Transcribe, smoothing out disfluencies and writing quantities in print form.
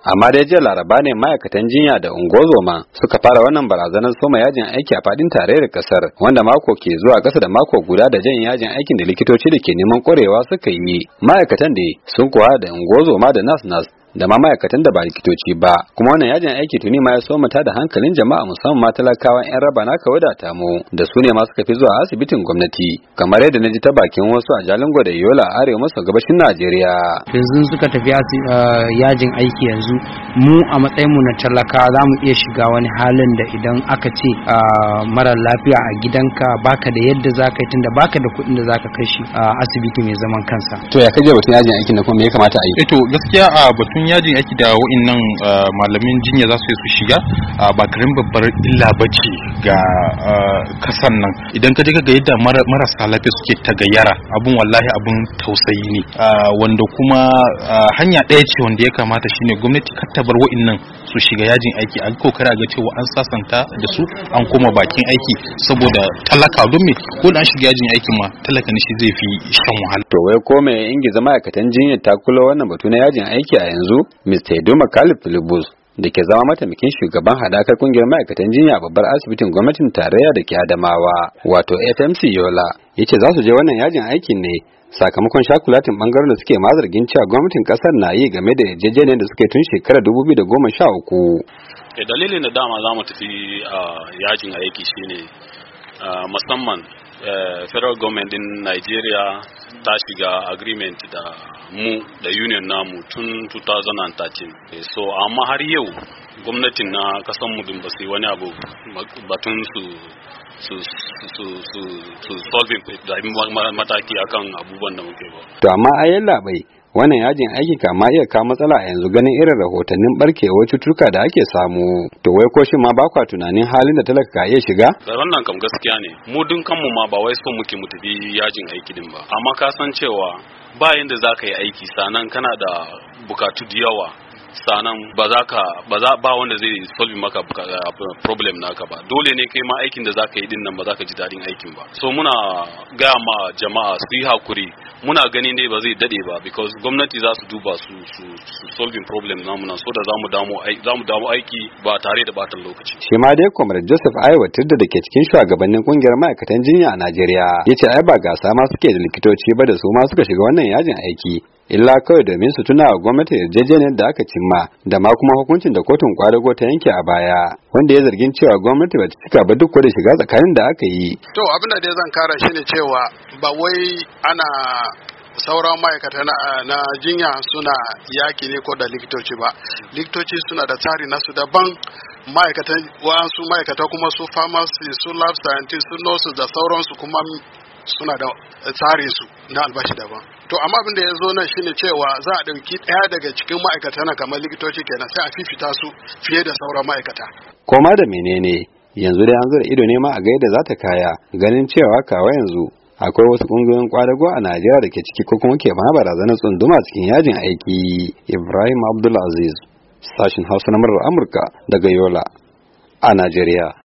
amma dai jiya laraba ne ma'aikatan jinya da ungozoma suka fara wannan barazanar soma yajin aiki a fadin tarayyar kasar, wanda mako ke zuwa kasa da mako guda da jan yajin aikin da likitoci da ke neman kwarewa suka yi. Ma'aikatan da sun kuwa da ungozoma da nas da ma ma'aikatan da ba likitoci ba, kuma wannan yajin aiki tuni ma ya soma ta da hankalin jama'a, musamman ma talakawan yan raba naka wadata mu da su ne ma suka fi zuwa asibitin gwamnati, kamar yadda na ji ta bakin wasu a Jalingo da Yola a arewa maso gabashin Najeriya. Yanzu suka tafi yajin aiki yanzu mu a matsayin mu na talaka za mu iya shiga wani halin da idan aka ce mara lafiya a gidanka baka da yadda zaka yi, tunda baka da kuɗin da zaka kai shi asibiti mai zaman kansa. To ya kaje batun yajin aikin da kuma me ya kamata a yi? To gaskiya a batun yajin aiki da wa'annan malamin jinya za su shiga ba karin babbar illa bace ga kasan nan. Idan ka ga yadda marasa lafiya suke tagayyara, abun wallahi abun tausayi ne, wanda kuma hanya ɗaya ce wanda ya kamata shine gwamnati kar ta bar wa'annan su shiga yajin aiki, a kokari ga cewa an sasanta da su an koma bakin aiki, saboda talaka don me ko da an shiga yajin aiki ma talaka ne shi zai fi shan wahala. To wai ko me ingiza ma'aikatan jinya ta kula wannan batu na yajin aiki a yanzu? Mr. Eduma Kalif Filibus da ke zama mataimakin shugaban hadakar kungiyar ma'aikatan jinya a babbar asibitin gwamnatin tarayya da ke Adamawa wato FMC Yola yace za su je wannan yajin aikin ne sakamakon shakulatin bangaren da suke mazargin cewa gwamnatin kasar na yi game da yarjejeniyar da suke tun shekarar 2013. Dalilin da dama za mu tafi yajin aiki shine musamman federal government din Nigeria ta shiga agreement da mu da union namu tun 2013, so amma har yau gwamnatin na kasan mu din ba su yi wani abu batun su solving da mataki akan abubuwan da muke ba. To amma ayan labai wannan yajin aiki kama iya kawo matsala a yanzu ganin irin rahotannin barkewar cututtuka da ake samu. To wai ko shin ma ba kwa tunanin halin da talaka ka iya shiga? Wannan kam gaskiya ne, mu din kanmu ma ba wai son muke mu tafi yajin aiki din ba, amma ka san cewa ba yanda za ka yi aiki sanan kana da bukatu da yawa, sanan ba wanda zai solve maka problem naka ba, dole ne kai ma aikin da za ka yi din nan ba za ka ji dadin aikin ba. So muna gaya ma jama'a su yi hakuri, muna gani ne ba zai dade ba, because gwamnati za su duba su solving problem namu nan, so da za mu damu aiki ba tare da batan lokaci. Shi ma dai Comrade Joseph Aiwa Tirda da ke cikin shugabannin kungiyar ma'aikatan jinya a Najeriya yace ai ba gasa ma suke da likitoci ba da su ma suka shiga wannan yajin aiki, illa kawai domin su tuna wa gwamnati yarjejeniyar da aka cimma da ma kuma hukuncin da kotun kwadago ta yanke a baya, wanda ya zargin cewa gwamnati ba ta cika ba duk da shiga tsakanin da aka yi. To abin da dai zan kara shine cewa ba wai ana sauran ma'aikata na jinya suna yaki ne ko da likitoci ba. Likitoci suna da tsari nasu daban, wa'ansu ma'aikata kuma su pharmacy, su lab scientist, su nurses da sauransu kuma suna da tsarin su na albashi daban. To amma abin da ya zo nan shine cewa za a ɗauki ɗaya daga cikin ma'aikata na kamar likitoci kenan sai a fifita su fiye da sauran ma'aikata. Koma da menene yanzu dai an zura ido ne ma a ga yadda za ta kaya, ganin cewa kawa yanzu akwai wasu kungiyoyin kwadago a Najeriya da ke ciki ko kuma ke ma barazanar tsunduma cikin yajin aiki. Ibrahim Abdulaziz, sashin Hausa na murar Amurka daga Yola a Najeriya.